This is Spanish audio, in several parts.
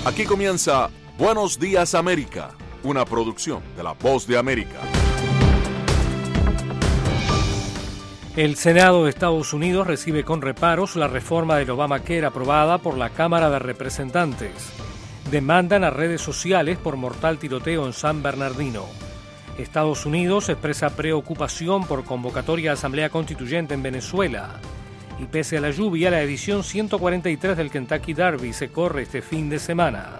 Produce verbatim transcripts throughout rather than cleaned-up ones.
Aquí comienza Buenos Días América, una producción de La Voz de América. El Senado de Estados Unidos recibe con reparos la reforma del Obamacare aprobada por la Cámara de Representantes. Demandan a redes sociales por mortal tiroteo en San Bernardino. Estados Unidos expresa preocupación por convocatoria a Asamblea Constituyente en Venezuela. Y pese a la lluvia, la edición ciento cuarenta y tres del Kentucky Derby se corre este fin de semana.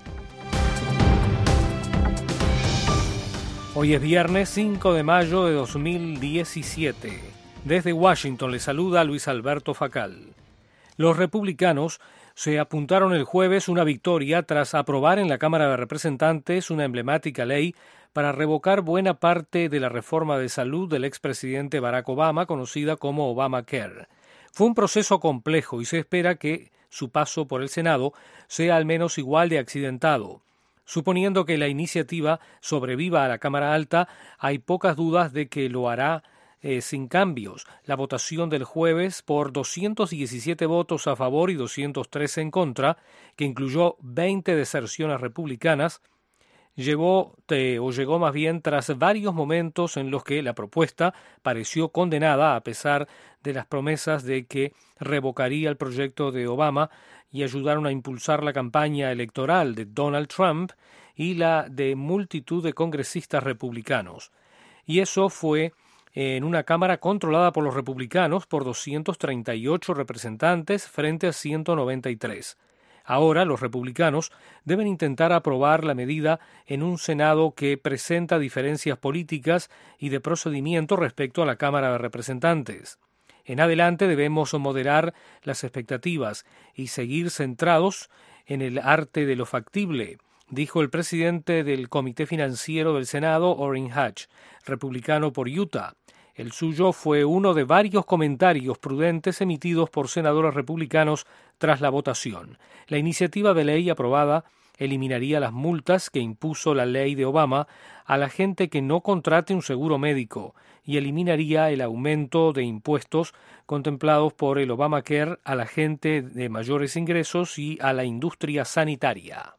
Hoy es viernes cinco de mayo de dos mil diecisiete. Desde Washington le saluda Luis Alberto Facal. Los republicanos se apuntaron el jueves una victoria tras aprobar en la Cámara de Representantes una emblemática ley para revocar buena parte de la reforma de salud del expresidente Barack Obama, conocida como Obamacare. Fue un proceso complejo y se espera que su paso por el Senado sea al menos igual de accidentado. Suponiendo que la iniciativa sobreviva a la Cámara Alta, hay pocas dudas de que lo hará eh, sin cambios. La votación del jueves, por doscientos diecisiete votos a favor y doscientos tres en contra, que incluyó veinte deserciones republicanas, Llegó, eh, o llegó más bien tras varios momentos en los que la propuesta pareció condenada a pesar de las promesas de que revocaría el proyecto de Obama y ayudaron a impulsar la campaña electoral de Donald Trump y la de multitud de congresistas republicanos. Y eso fue en una Cámara controlada por los republicanos por doscientos treinta y ocho representantes frente a ciento noventa y tres. Ahora los republicanos deben intentar aprobar la medida en un Senado que presenta diferencias políticas y de procedimiento respecto a la Cámara de Representantes. En adelante debemos moderar las expectativas y seguir centrados en el arte de lo factible, dijo el presidente del Comité Financiero del Senado, Orrin Hatch, republicano por Utah. El suyo fue uno de varios comentarios prudentes emitidos por senadores republicanos tras la votación. La iniciativa de ley aprobada eliminaría las multas que impuso la ley de Obama a la gente que no contrate un seguro médico y eliminaría el aumento de impuestos contemplados por el Obamacare a la gente de mayores ingresos y a la industria sanitaria.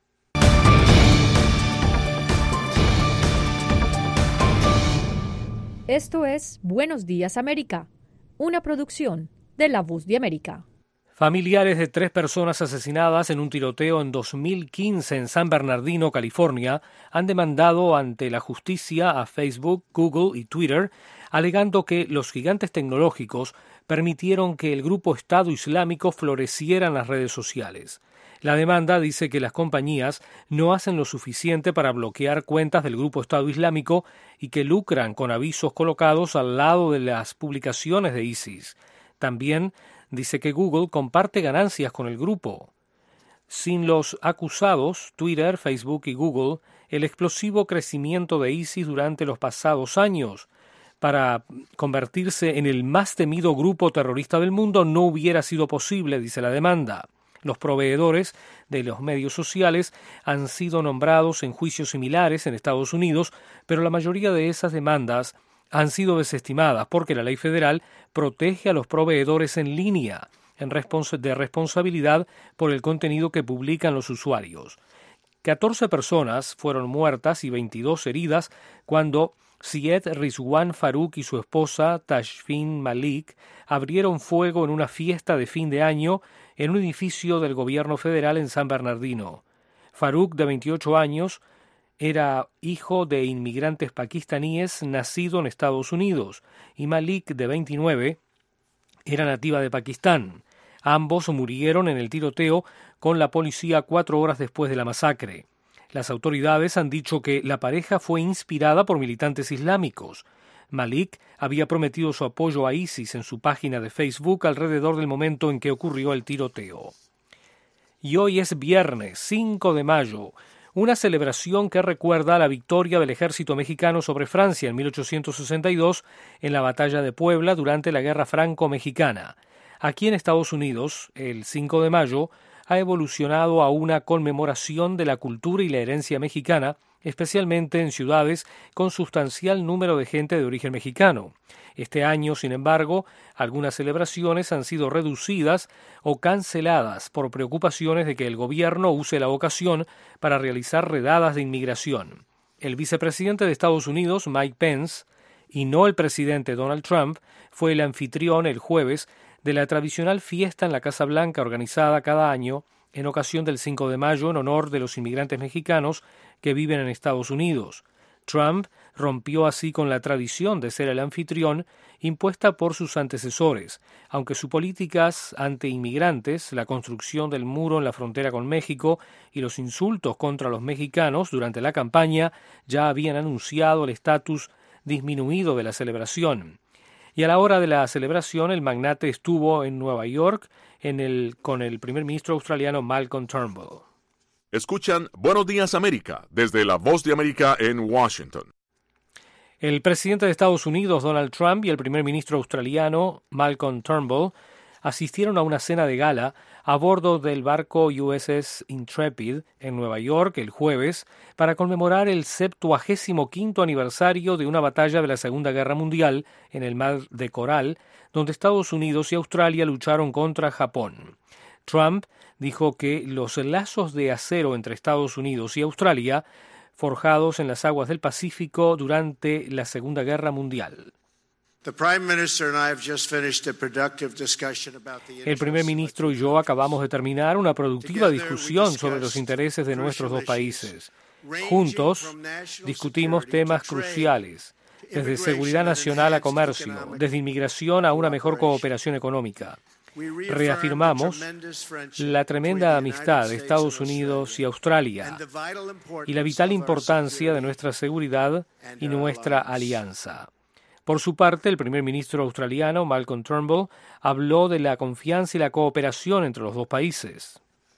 Esto es Buenos Días América, una producción de La Voz de América. Familiares de tres personas asesinadas en un tiroteo en dos mil quince en San Bernardino, California, han demandado ante la justicia a Facebook, Google y Twitter, alegando que los gigantes tecnológicos permitieron que el grupo Estado Islámico floreciera en las redes sociales. La demanda dice que las compañías no hacen lo suficiente para bloquear cuentas del grupo Estado Islámico y que lucran con avisos colocados al lado de las publicaciones de ISIS. También dice que Google comparte ganancias con el grupo. Sin los acusados, Twitter, Facebook y Google, el explosivo crecimiento de ISIS durante los pasados años para convertirse en el más temido grupo terrorista del mundo no hubiera sido posible, dice la demanda. Los proveedores de los medios sociales han sido nombrados en juicios similares en Estados Unidos, pero la mayoría de esas demandas han sido desestimadas porque la ley federal protege a los proveedores en línea en respons- de responsabilidad por el contenido que publican los usuarios. catorce personas fueron muertas y veintidós heridas cuando Syed Rizwan Farook y su esposa Tashfeen Malik abrieron fuego en una fiesta de fin de año en un edificio del gobierno federal en San Bernardino. Farook, de veintiocho años, era hijo de inmigrantes pakistaníes nacido en Estados Unidos, y Malik, de veintinueve, era nativa de Pakistán. Ambos murieron en el tiroteo con la policía cuatro horas después de la masacre. Las autoridades han dicho que la pareja fue inspirada por militantes islámicos. Malik había prometido su apoyo a ISIS en su página de Facebook alrededor del momento en que ocurrió el tiroteo. Y hoy es viernes cinco de mayo, una celebración que recuerda la victoria del ejército mexicano sobre Francia en mil ochocientos sesenta y dos en la batalla de Puebla durante la Guerra Franco-Mexicana. Aquí en Estados Unidos, el cinco de mayo, ha evolucionado a una conmemoración de la cultura y la herencia mexicana especialmente en ciudades con sustancial número de gente de origen mexicano. Este año, sin embargo, algunas celebraciones han sido reducidas o canceladas por preocupaciones de que el gobierno use la ocasión para realizar redadas de inmigración. El vicepresidente de Estados Unidos, Mike Pence, y no el presidente Donald Trump, fue el anfitrión el jueves de la tradicional fiesta en la Casa Blanca organizada cada año en ocasión del cinco de mayo en honor de los inmigrantes mexicanos que viven en Estados Unidos. Trump rompió así con la tradición de ser el anfitrión impuesta por sus antecesores, aunque sus políticas anti-inmigrantes, la construcción del muro en la frontera con México y los insultos contra los mexicanos durante la campaña ya habían anunciado el estatus disminuido de la celebración. Y a la hora de la celebración, el magnate estuvo en Nueva York en el, con el primer ministro australiano Malcolm Turnbull. Escuchan Buenos Días América desde La Voz de América en Washington. El presidente de Estados Unidos, Donald Trump, y el primer ministro australiano, Malcolm Turnbull, asistieron a una cena de gala a bordo del barco U S S Intrepid en Nueva York el jueves para conmemorar el septuagésimo quinto aniversario de una batalla de la Segunda Guerra Mundial en el Mar de Coral, donde Estados Unidos y Australia lucharon contra Japón. Trump dijo que los lazos de acero entre Estados Unidos y Australia, forjados en las aguas del Pacífico durante la Segunda Guerra Mundial. El primer ministro y yo acabamos de terminar una productiva discusión sobre los intereses de nuestros dos países. Juntos discutimos temas cruciales, desde seguridad nacional a comercio, desde inmigración a una mejor cooperación económica. Reafirmamos la tremenda amistad de Estados Unidos y Australia y la vital importancia de nuestra seguridad y nuestra alianza. Por su parte, el primer ministro australiano, Malcolm Turnbull, habló de la confianza y la cooperación entre los dos países.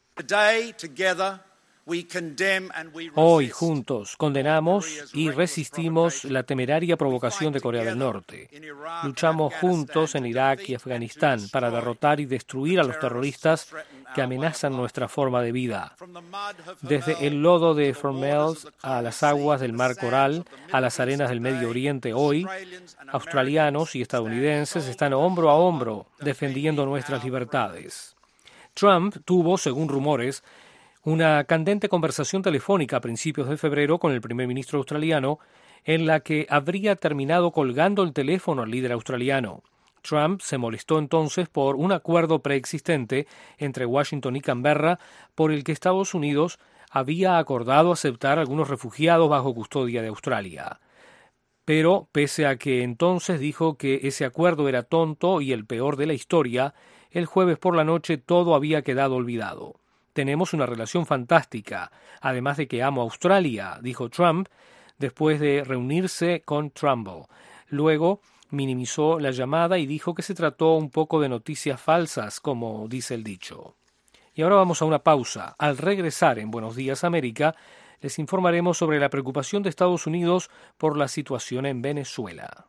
Hoy, juntos, condenamos y resistimos la temeraria provocación de Corea del Norte. Luchamos juntos en Irak y Afganistán para derrotar y destruir a los terroristas que amenazan nuestra forma de vida. Desde el lodo de Fromelles a las aguas del Mar Coral, a las arenas del Medio Oriente hoy, australianos y estadounidenses están hombro a hombro defendiendo nuestras libertades. Trump tuvo, según rumores, una candente conversación telefónica a principios de febrero con el primer ministro australiano, en la que habría terminado colgando el teléfono al líder australiano. Trump se molestó entonces por un acuerdo preexistente entre Washington y Canberra por el que Estados Unidos había acordado aceptar algunos refugiados bajo custodia de Australia. Pero, pese a que entonces dijo que ese acuerdo era tonto y el peor de la historia, el jueves por la noche todo había quedado olvidado. Tenemos una relación fantástica, además de que amo a Australia, dijo Trump, después de reunirse con Turnbull. Luego minimizó la llamada y dijo que se trató un poco de noticias falsas, como dice el dicho. Y ahora vamos a una pausa. Al regresar en Buenos Días América, les informaremos sobre la preocupación de Estados Unidos por la situación en Venezuela.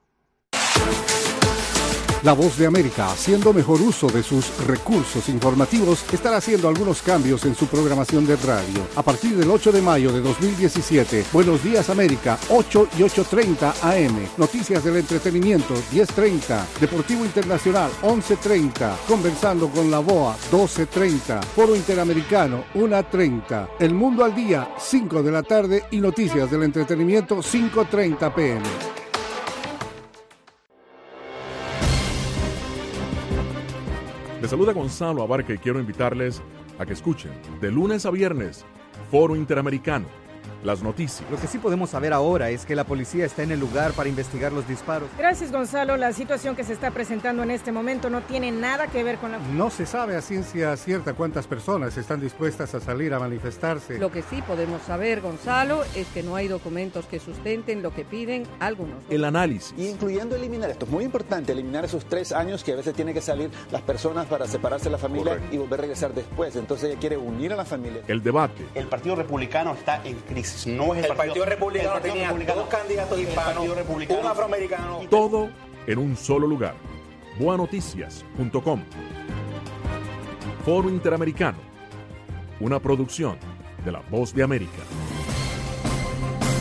La Voz de América, haciendo mejor uso de sus recursos informativos, estará haciendo algunos cambios en su programación de radio. A partir del ocho de mayo de dos mil diecisiete, Buenos Días América, ocho y ocho treinta A M. Noticias del entretenimiento, diez treinta. Deportivo Internacional, once treinta. Conversando con la B O A, doce treinta. Foro Interamericano, una treinta. El Mundo al Día, cinco de la tarde. Y Noticias del Entretenimiento, cinco treinta P M. Les saluda Gonzalo Abarca y quiero invitarles a que escuchen de lunes a viernes Foro Interamericano, las noticias. Lo que sí podemos saber ahora es que la policía está en el lugar para investigar los disparos. Gracias, Gonzalo. La situación que se está presentando en este momento no tiene nada que ver con la... No se sabe a ciencia cierta cuántas personas están dispuestas a salir a manifestarse. Lo que sí podemos saber, Gonzalo, es que no hay documentos que sustenten lo que piden algunos. El análisis. Incluyendo eliminar, esto es muy importante, eliminar esos tres años que a veces tienen que salir las personas para separarse de la familia. Correcto. Y volver a regresar después. Entonces ella quiere unir a la familia. El debate. El Partido Republicano está en crisis. No es el, el Partido, Partido Republicano el Partido tenía Republicano, dos candidatos hispanos, un afroamericano. Todo en un solo lugar. boa noticias punto com. Foro Interamericano. Una producción de La Voz de América.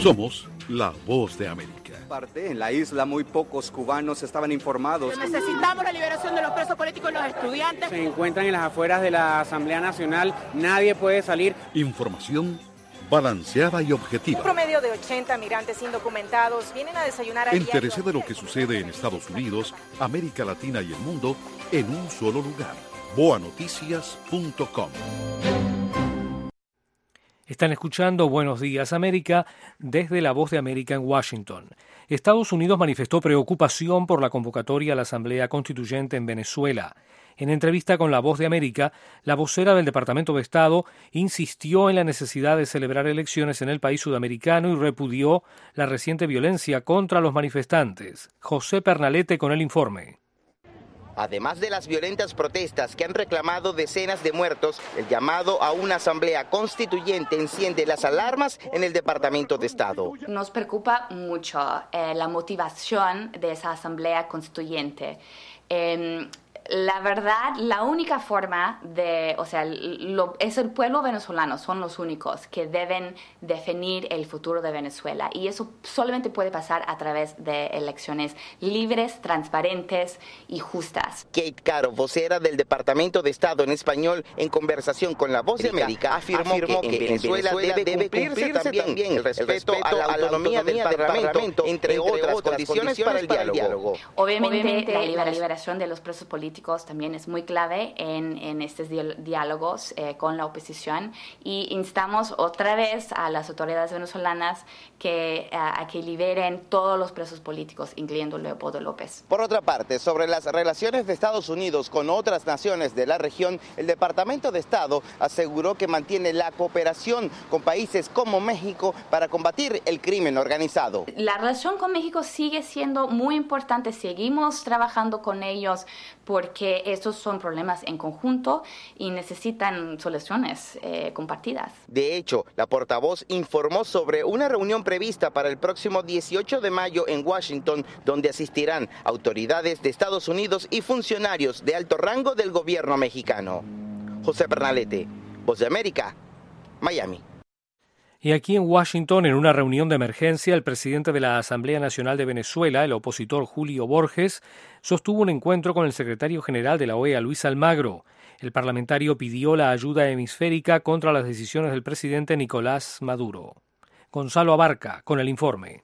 Somos la voz de América. Parte en la isla muy pocos cubanos estaban informados. Necesitamos la liberación de los presos políticos y los estudiantes. Se encuentran en las afueras de la Asamblea Nacional, nadie puede salir. Información balanceada y objetiva. Un promedio de ochenta migrantes indocumentados vienen a desayunar a Entérese de lo que sucede en Estados Unidos, América Latina y el mundo en un solo lugar. boa noticias punto com. Están escuchando Buenos Días América desde La Voz de América en Washington. Estados Unidos manifestó preocupación por la convocatoria a la Asamblea Constituyente en Venezuela. En entrevista con La Voz de América, la vocera del Departamento de Estado insistió en la necesidad de celebrar elecciones en el país sudamericano y repudió la reciente violencia contra los manifestantes. José Pernalete con el informe. Además de las violentas protestas que han reclamado decenas de muertos, el llamado a una asamblea constituyente enciende las alarmas en el Departamento de Estado. Nos preocupa mucho eh, la motivación de esa asamblea constituyente. Eh, La verdad, la única forma de, o sea, lo, es el pueblo venezolano, son los únicos que deben definir el futuro de Venezuela y eso solamente puede pasar a través de elecciones libres, transparentes y justas. Kate Caro, vocera del Departamento de Estado en español, en conversación con La Voz de América, afirmó, afirmó que, que en Venezuela, Venezuela debe, debe cumplirse, cumplirse también el respeto, el respeto a la autonomía, a la autonomía del Parlamento, entre, entre otras, otras condiciones, condiciones para el para diálogo. Obviamente, Obviamente la, liberación, la liberación de los presos políticos también es muy clave en, en estos diálogos eh, con la oposición y instamos otra vez a las autoridades venezolanas que, a, a que liberen todos los presos políticos, incluyendo Leopoldo López. Por otra parte, sobre las relaciones de Estados Unidos con otras naciones de la región, el Departamento de Estado aseguró que mantiene la cooperación con países como México para combatir el crimen organizado. La relación con México sigue siendo muy importante, seguimos trabajando con ellos porque estos son problemas en conjunto y necesitan soluciones eh, compartidas. De hecho, la portavoz informó sobre una reunión prevista para el próximo dieciocho de mayo en Washington, donde asistirán autoridades de Estados Unidos y funcionarios de alto rango del gobierno mexicano. José Pernalete, Voz de América, Miami. Y aquí en Washington, en una reunión de emergencia, el presidente de la Asamblea Nacional de Venezuela, el opositor Julio Borges, sostuvo un encuentro con el secretario general de la O E A, Luis Almagro. El parlamentario pidió la ayuda hemisférica contra las decisiones del presidente Nicolás Maduro. Gonzalo Abarca, con el informe.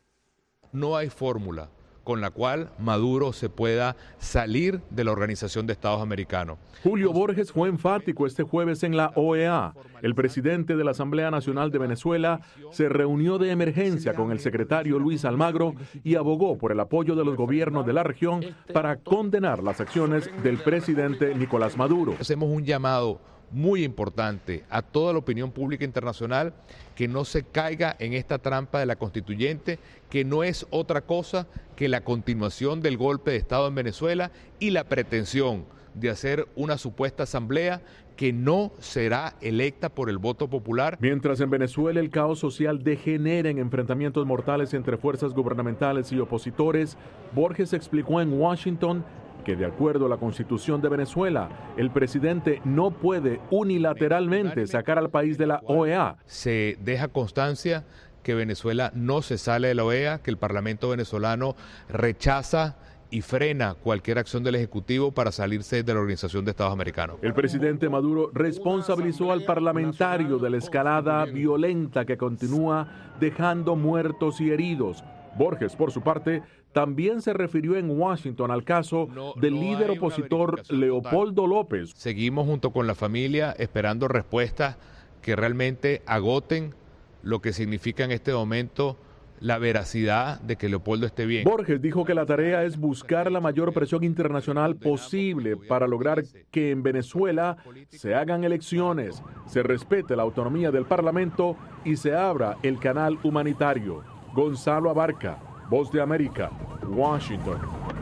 No hay fórmula con la cual Maduro se pueda salir de la Organización de Estados Americanos. Julio Borges fue enfático este jueves en la O E A. El presidente de la Asamblea Nacional de Venezuela se reunió de emergencia con el secretario Luis Almagro y abogó por el apoyo de los gobiernos de la región para condenar las acciones del presidente Nicolás Maduro. Hacemos un llamado muy importante a toda la opinión pública internacional que no se caiga en esta trampa de la constituyente, que no es otra cosa que la continuación del golpe de Estado en Venezuela y la pretensión de hacer una supuesta asamblea que no será electa por el voto popular. Mientras en Venezuela el caos social degenera en enfrentamientos mortales entre fuerzas gubernamentales y opositores, Borges explicó en Washington que de acuerdo a la Constitución de Venezuela, el presidente no puede unilateralmente sacar al país de la O E A. Se deja constancia que Venezuela no se sale de la O E A, que el Parlamento venezolano rechaza y frena cualquier acción del Ejecutivo para salirse de la Organización de Estados Americanos. El presidente Maduro responsabilizó al parlamentario de la escalada violenta que continúa dejando muertos y heridos. Borges, por su parte, también se refirió en Washington al caso no, del no líder opositor Leopoldo López. Seguimos junto con la familia esperando respuestas que realmente agoten lo que significa en este momento la veracidad de que Leopoldo esté bien. Borges dijo que la tarea es buscar la mayor presión internacional posible para lograr que en Venezuela se hagan elecciones, se respete la autonomía del Parlamento y se abra el canal humanitario. Gonzalo Abarca, Voz de América, Washington.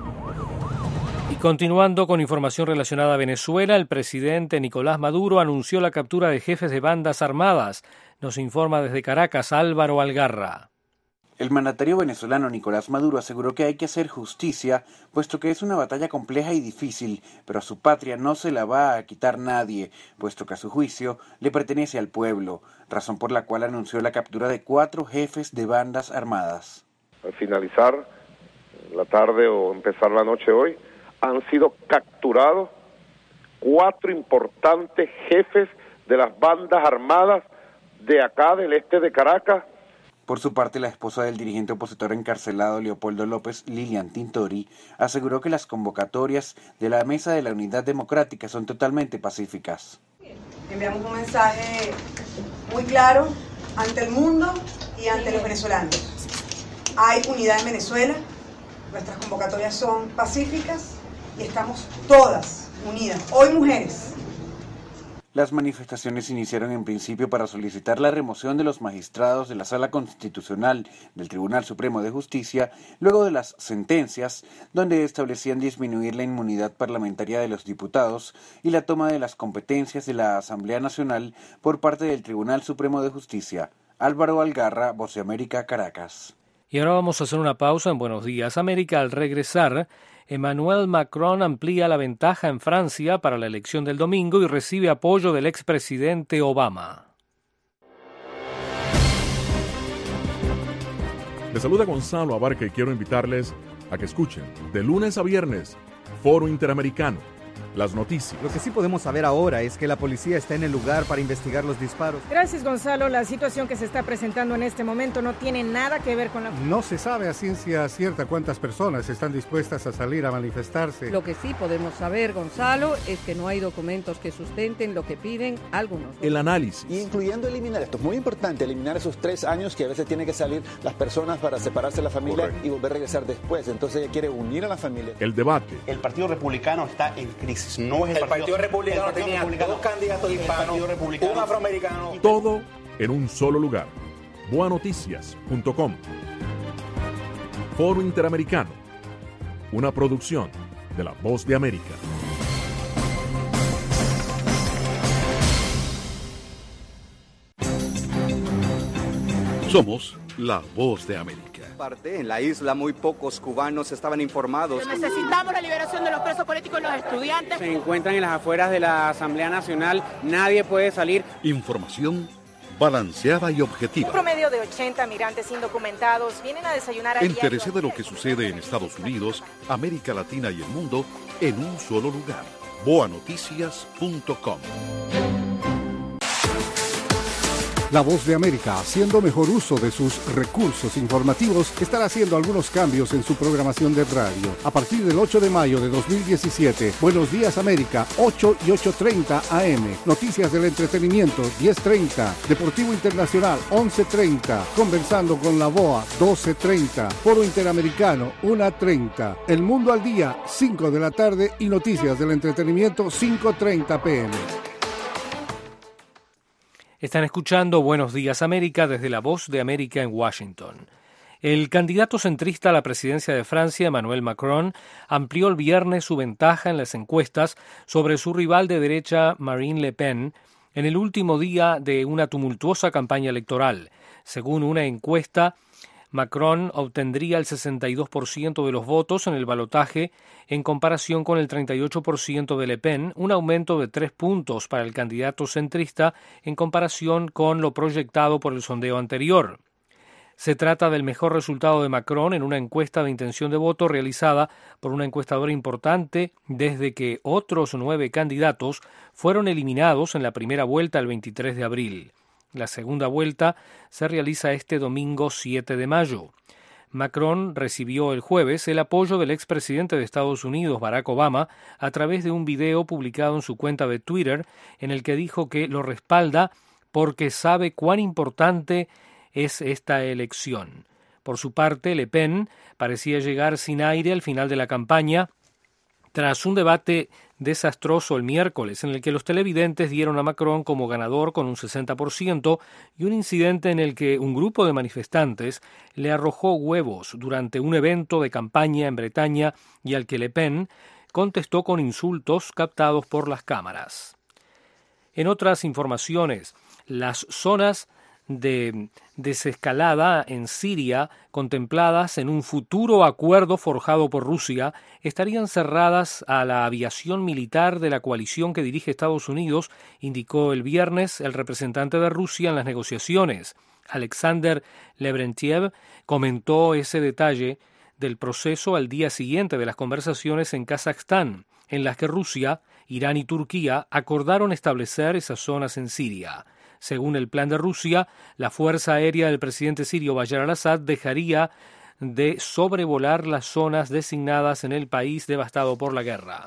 Y continuando con información relacionada a Venezuela, el presidente Nicolás Maduro anunció la captura de jefes de bandas armadas. Nos informa desde Caracas Álvaro Algarra. El mandatario venezolano Nicolás Maduro aseguró que hay que hacer justicia, puesto que es una batalla compleja y difícil, pero a su patria no se la va a quitar nadie, puesto que a su juicio le pertenece al pueblo, razón por la cual anunció la captura de cuatro jefes de bandas armadas. Al finalizar la tarde o empezar la noche hoy, han sido capturados cuatro importantes jefes de las bandas armadas de acá, del este de Caracas. Por su parte, la esposa del dirigente opositor encarcelado Leopoldo López, Lilian Tintori, aseguró que las convocatorias de la Mesa de la Unidad Democrática son totalmente pacíficas. Enviamos un mensaje muy claro ante el mundo y ante los venezolanos. Hay unidad en Venezuela, nuestras convocatorias son pacíficas y estamos todas unidas, hoy mujeres. Las manifestaciones iniciaron en principio para solicitar la remoción de los magistrados de la Sala Constitucional del Tribunal Supremo de Justicia, luego de las sentencias donde establecían disminuir la inmunidad parlamentaria de los diputados y la toma de las competencias de la Asamblea Nacional por parte del Tribunal Supremo de Justicia. Álvaro Algarra, Voz de América, Caracas. Y ahora vamos a hacer una pausa en Buenos Días América. Al regresar, Emmanuel Macron amplía la ventaja en Francia para la elección del domingo y recibe apoyo del expresidente Obama. Les saluda Gonzalo Abarca y quiero invitarles a que escuchen de lunes a viernes Foro Interamericano, las noticias. Lo que sí podemos saber ahora es que la policía está en el lugar para investigar los disparos. Gracias, Gonzalo. La situación que se está presentando en este momento no tiene nada que ver con la... No se sabe a ciencia cierta cuántas personas están dispuestas a salir a manifestarse. Lo que sí podemos saber, Gonzalo, es que no hay documentos que sustenten lo que piden algunos. El análisis. Y incluyendo eliminar, esto es muy importante, eliminar esos tres años que a veces tienen que salir las personas para separarse de la familia. Correcto. Y volver a regresar después. Entonces ella quiere unir a la familia. El debate. El Partido Republicano está en crisis. No es el, el Partido, partido Republicano el partido tenía republicano, dos candidatos hispanos, un afroamericano. Todo en un solo lugar. boa noticias punto com. Foro Interamericano. Una producción de La Voz de América. Somos La Voz de América. En la isla muy pocos cubanos estaban informados. Necesitamos la liberación de los presos políticos y los estudiantes. Se encuentran en las afueras de la Asamblea Nacional, nadie puede salir. Información balanceada y objetiva. Un promedio de ochenta migrantes indocumentados vienen a desayunar a Entérese de lo que sucede en Estados Unidos, América Latina y el mundo en un solo lugar. boa noticias punto com. La Voz de América, haciendo mejor uso de sus recursos informativos, estará haciendo algunos cambios en su programación de radio. A partir del ocho de mayo de dos mil diecisiete, Buenos Días América, ocho y ocho treinta A M. Noticias del entretenimiento, diez treinta. Deportivo Internacional, once treinta. Conversando con la B O A, doce treinta. Foro Interamericano, una treinta. El Mundo al Día, cinco de la tarde. Y Noticias del Entretenimiento, cinco treinta P M. Están escuchando Buenos Días América desde La Voz de América en Washington. El candidato centrista a la presidencia de Francia, Emmanuel Macron, amplió el viernes su ventaja en las encuestas sobre su rival de derecha, Marine Le Pen, en el último día de una tumultuosa campaña electoral. Según una encuesta, Macron obtendría el sesenta y dos por ciento de los votos en el balotaje en comparación con el treinta y ocho por ciento de Le Pen, un aumento de tres puntos para el candidato centrista en comparación con lo proyectado por el sondeo anterior. Se trata del mejor resultado de Macron en una encuesta de intención de voto realizada por una encuestadora importante desde que otros nueve candidatos fueron eliminados en la primera vuelta el veintitrés de abril. La segunda vuelta se realiza este domingo siete de mayo. Macron recibió el jueves el apoyo del expresidente de Estados Unidos, Barack Obama, a través de un video publicado en su cuenta de Twitter, en el que dijo que lo respalda porque sabe cuán importante es esta elección. Por su parte, Le Pen parecía llegar sin aire al final de la campaña, tras un debate desastroso el miércoles, en el que los televidentes dieron a Macron como ganador con un sesenta por ciento y un incidente en el que un grupo de manifestantes le arrojó huevos durante un evento de campaña en Bretaña y al que Le Pen contestó con insultos captados por las cámaras. En otras informaciones, las zonas de desescalada en Siria, contempladas en un futuro acuerdo forjado por Rusia, estarían cerradas a la aviación militar de la coalición que dirige Estados Unidos, indicó el viernes el representante de Rusia en las negociaciones. Alexander Lebedev comentó ese detalle del proceso al día siguiente de las conversaciones en Kazajstán, en las que Rusia, Irán y Turquía acordaron establecer esas zonas en Siria. Según el plan de Rusia, la fuerza aérea del presidente sirio Bashar al-Assad dejaría de sobrevolar las zonas designadas en el país devastado por la guerra.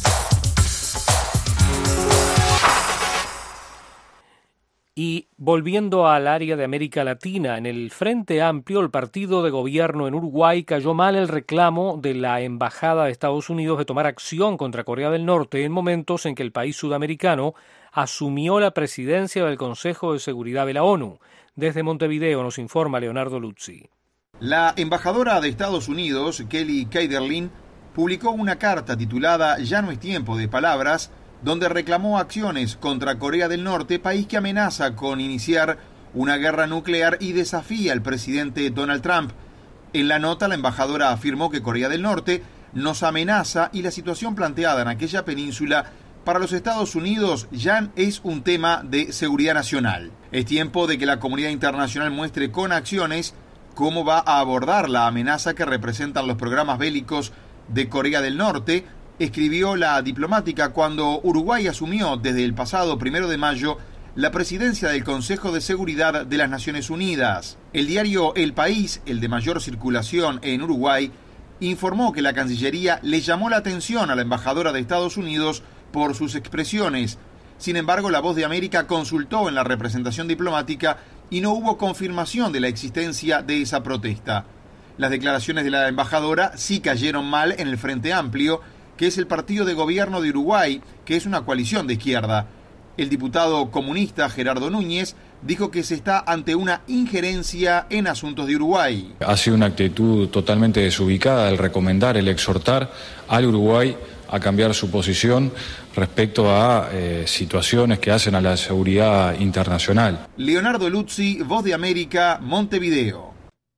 Y volviendo al área de América Latina, en el Frente Amplio, el partido de gobierno en Uruguay cayó mal el reclamo de la Embajada de Estados Unidos de tomar acción contra Corea del Norte en momentos en que el país sudamericano asumió la presidencia del Consejo de Seguridad de la ONU. Desde Montevideo nos informa Leonardo Luzzi. La embajadora de Estados Unidos, Kelly Keiderlin, publicó una carta titulada Ya no es tiempo de palabras, donde reclamó acciones contra Corea del Norte, país que amenaza con iniciar una guerra nuclear y desafía al presidente Donald Trump. En la nota, la embajadora afirmó que Corea del Norte nos amenaza y la situación planteada en aquella península para los Estados Unidos ya es un tema de seguridad nacional. Es tiempo de que la comunidad internacional muestre con acciones cómo va a abordar la amenaza que representan los programas bélicos de Corea del Norte, escribió la diplomática cuando Uruguay asumió desde el pasado primero de mayo la presidencia del Consejo de Seguridad de las Naciones Unidas. El diario El País, el de mayor circulación en Uruguay, informó que la Cancillería le llamó la atención a la embajadora de Estados Unidos por sus expresiones. Sin embargo, La Voz de América consultó en la representación diplomática y no hubo confirmación de la existencia de esa protesta. Las declaraciones de la embajadora sí cayeron mal en el Frente Amplio, que es el partido de gobierno de Uruguay, que es una coalición de izquierda. El diputado comunista Gerardo Núñez dijo que se está ante una injerencia en asuntos de Uruguay. Ha sido una actitud totalmente desubicada el recomendar, el exhortar al Uruguay a cambiar su posición respecto a eh, situaciones que hacen a la seguridad internacional. Leonardo Luzzi, Voz de América, Montevideo.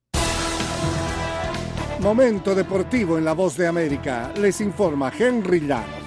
Momento deportivo en La Voz de América. Les informa Henry Llanos.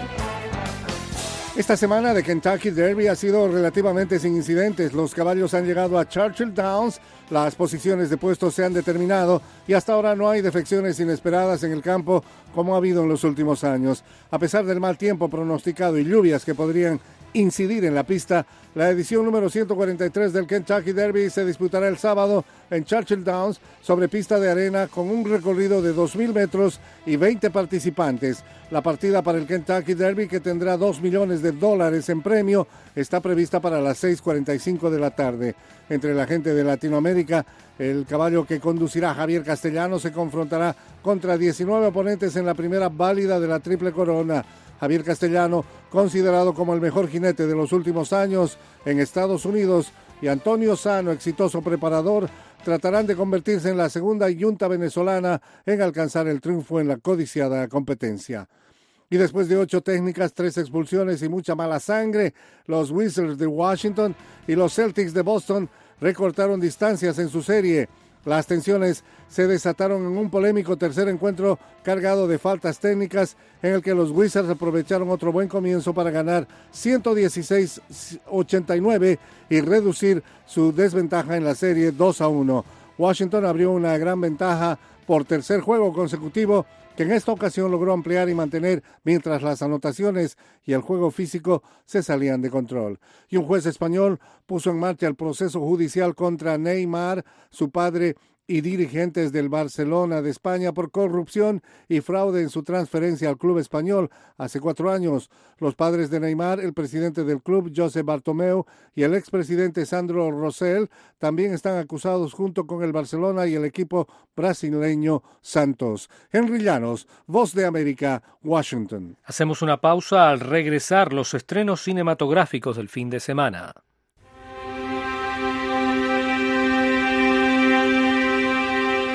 Esta semana de Kentucky Derby ha sido relativamente sin incidentes. Los caballos han llegado a Churchill Downs, las posiciones de puestos se han determinado y hasta ahora no hay defecciones inesperadas en el campo como ha habido en los últimos años. A pesar del mal tiempo pronosticado y lluvias que podrían incidir en la pista, la edición número ciento cuarenta y tres del Kentucky Derby se disputará el sábado en Churchill Downs sobre pista de arena con un recorrido de dos mil metros y veinte participantes. La partida para el Kentucky Derby, que tendrá dos millones de dólares en premio, está prevista para las seis cuarenta y cinco de la tarde. Entre la gente de Latinoamérica, el caballo que conducirá Javier Castellano se confrontará contra diecinueve oponentes en la primera válida de la Triple Corona. Javier Castellano, considerado como el mejor jinete de los últimos años en Estados Unidos, y Antonio Sano, exitoso preparador, tratarán de convertirse en la segunda yunta venezolana en alcanzar el triunfo en la codiciada competencia. Y después de ocho técnicas, tres expulsiones y mucha mala sangre, los Wizards de Washington y los Celtics de Boston recortaron distancias en su serie. Las tensiones se desataron en un polémico tercer encuentro cargado de faltas técnicas en el que los Wizards aprovecharon otro buen comienzo para ganar ciento dieciséis a ochenta y nueve y reducir su desventaja en la serie dos a uno. Washington abrió una gran ventaja por tercer juego consecutivo que en esta ocasión logró ampliar y mantener mientras las anotaciones y el juego físico se salían de control. Y un juez español puso en marcha el proceso judicial contra Neymar, su padre y dirigentes del Barcelona de España por corrupción y fraude en su transferencia al club español hace cuatro años. Los padres de Neymar, el presidente del club, José Bartomeu, y el expresidente Sandro Rosell también están acusados junto con el Barcelona y el equipo brasileño Santos. Henry Llanos, Voz de América, Washington. Hacemos una pausa. Al regresar, los estrenos cinematográficos del fin de semana.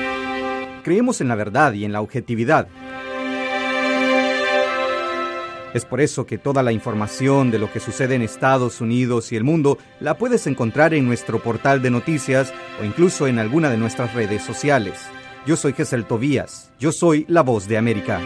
Creemos en la verdad y en la objetividad. Es por eso que toda la información de lo que sucede en Estados Unidos y el mundo la puedes encontrar en nuestro portal de noticias o incluso en alguna de nuestras redes sociales. Yo soy Gesel Tobías. Yo soy La Voz de América.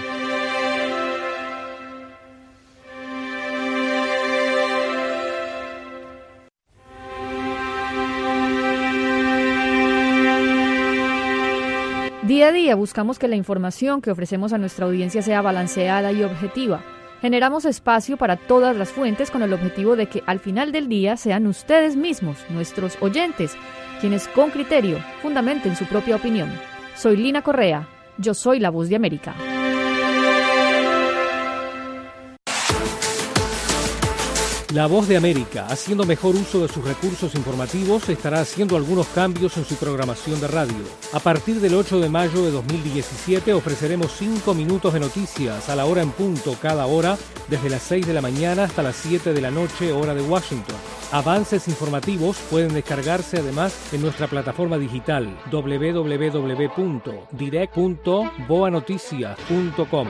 Día a día buscamos que la información que ofrecemos a nuestra audiencia sea balanceada y objetiva. Generamos espacio para todas las fuentes con el objetivo de que al final del día sean ustedes mismos, nuestros oyentes, quienes con criterio fundamenten su propia opinión. Soy Lina Correa, yo soy La Voz de América. La Voz de América, haciendo mejor uso de sus recursos informativos, estará haciendo algunos cambios en su programación de radio. A partir del ocho de mayo de dos mil diecisiete ofreceremos cinco minutos de noticias a la hora en punto cada hora, desde las seis de la mañana hasta las siete de la noche, hora de Washington. Avances informativos pueden descargarse además en nuestra plataforma digital doble u doble u doble u punto direct punto boa noticias punto com.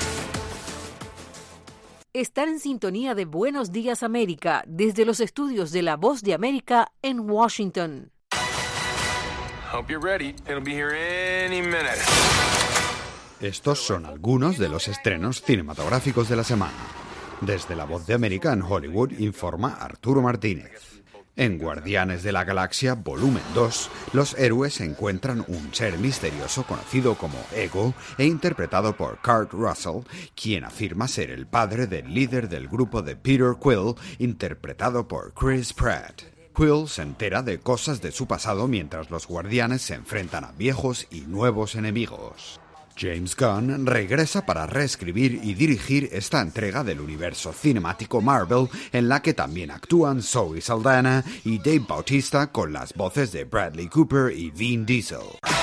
Están en sintonía de Buenos Días América desde los estudios de La Voz de América en Washington. Hope you're ready. It'll be here any minute. Estos son algunos de los estrenos cinematográficos de la semana. Desde La Voz de América en Hollywood informa Arturo Martínez. En Guardianes de la Galaxia Volumen dos, los héroes encuentran un ser misterioso conocido como Ego e interpretado por Kurt Russell, quien afirma ser el padre del líder del grupo de Peter Quill, interpretado por Chris Pratt. Quill se entera de cosas de su pasado mientras los guardianes se enfrentan a viejos y nuevos enemigos. James Gunn regresa para reescribir y dirigir esta entrega del universo cinemático Marvel, en la que también actúan Zoe Saldana y Dave Bautista con las voces de Bradley Cooper y Vin Diesel.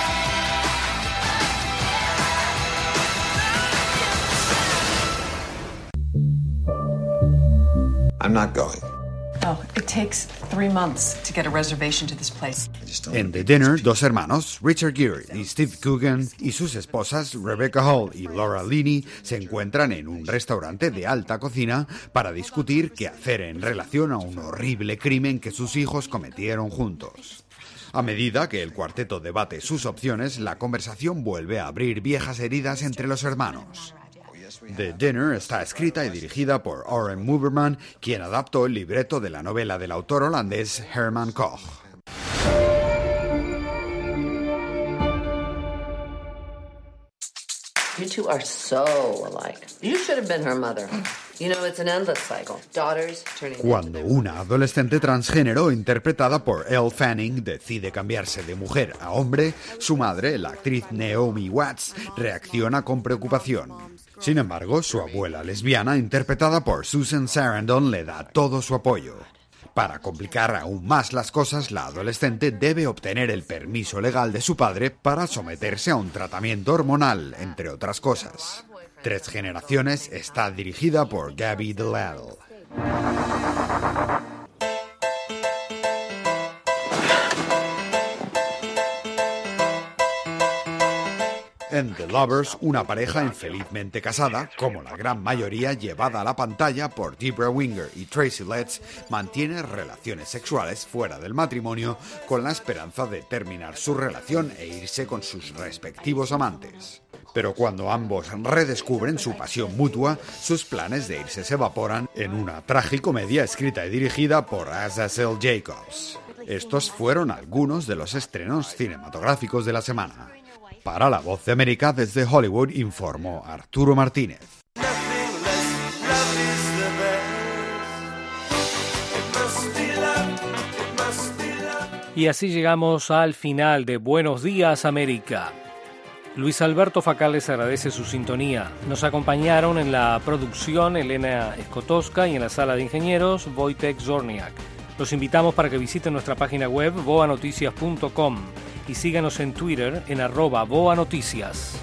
I'm not going. Oh, it takes three months to get a reservation to this place. En The Dinner, dos hermanos, Richard Gere y Steve Coogan, y sus esposas Rebecca Hall y Laura Linney se encuentran en un restaurante de alta cocina para discutir qué hacer en relación a un horrible crimen que sus hijos cometieron juntos. A medida que el cuarteto debate sus opciones, la conversación vuelve a abrir viejas heridas entre los hermanos. The Dinner está escrita y dirigida por Oren Moverman, quien adaptó el libreto de la novela del autor holandés Herman Koch. You two are so alike. You should have been her mother. You know, it's an endless cycle. Daughters turning... Cuando una adolescente transgénero interpretada por Elle Fanning decide cambiarse de mujer a hombre, su madre, la actriz Naomi Watts, reacciona con preocupación. Sin embargo, su abuela lesbiana, interpretada por Susan Sarandon, le da todo su apoyo. Para complicar aún más las cosas, la adolescente debe obtener el permiso legal de su padre para someterse a un tratamiento hormonal, entre otras cosas. Tres Generaciones está dirigida por Gabby Delal. En The Lovers, una pareja infelizmente casada, como la gran mayoría llevada a la pantalla por Debra Winger y Tracy Letts, mantiene relaciones sexuales fuera del matrimonio con la esperanza de terminar su relación e irse con sus respectivos amantes. Pero cuando ambos redescubren su pasión mutua, sus planes de irse se evaporan en una tragicomedia escrita y dirigida por Azazel Jacobs. Estos fueron algunos de los estrenos cinematográficos de la semana. Para La Voz de América desde Hollywood informó Arturo Martínez. Y así llegamos al final de Buenos Días América. Luis Alberto Facal les agradece su sintonía. Nos acompañaron en la producción Elena Skotowska y en la sala de ingenieros Wojtek Zorniak. Los invitamos para que visiten nuestra página web boa noticias punto com y síganos en Twitter en arroba boa noticias.